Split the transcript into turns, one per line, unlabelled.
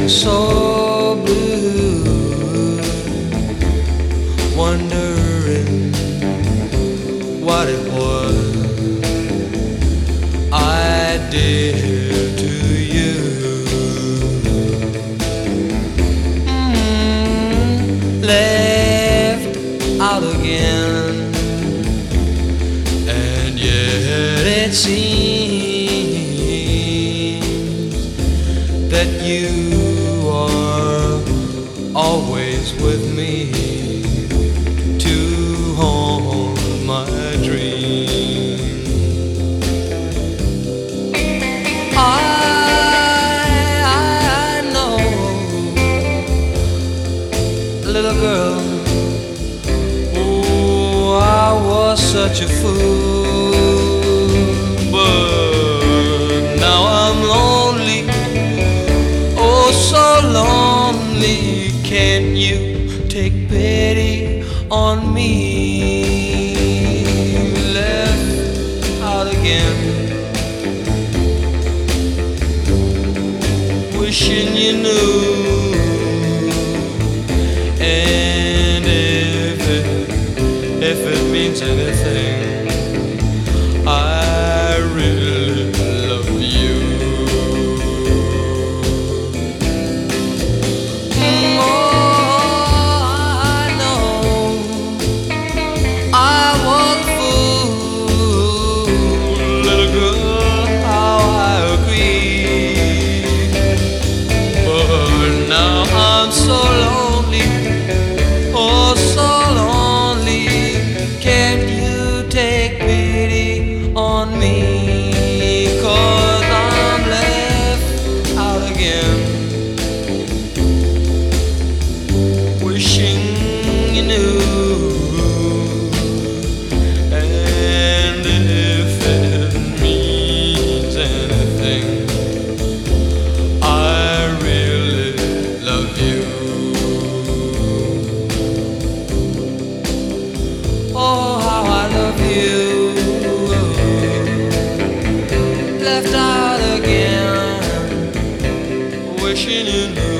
feeling so blue, wondering what it was I did to you. Left out again, and yet it seems that you are always with me to haunt my dreams. I know, little girl, oh, I was such a fool, but now I'm lonely, oh so lonely. Can't you take pity on me? Left out again, wishing you knew. And if it means anything, I really love you. Oh, I know I was a fool, little girl, how I agree. But now I'm so lonely, oh so lonely. Can't you take pity on me? 'Cause I'm left out again, wishing you knew. And if it means anything, I really love you. Oh, how I love you. Left out again, wishing you knew.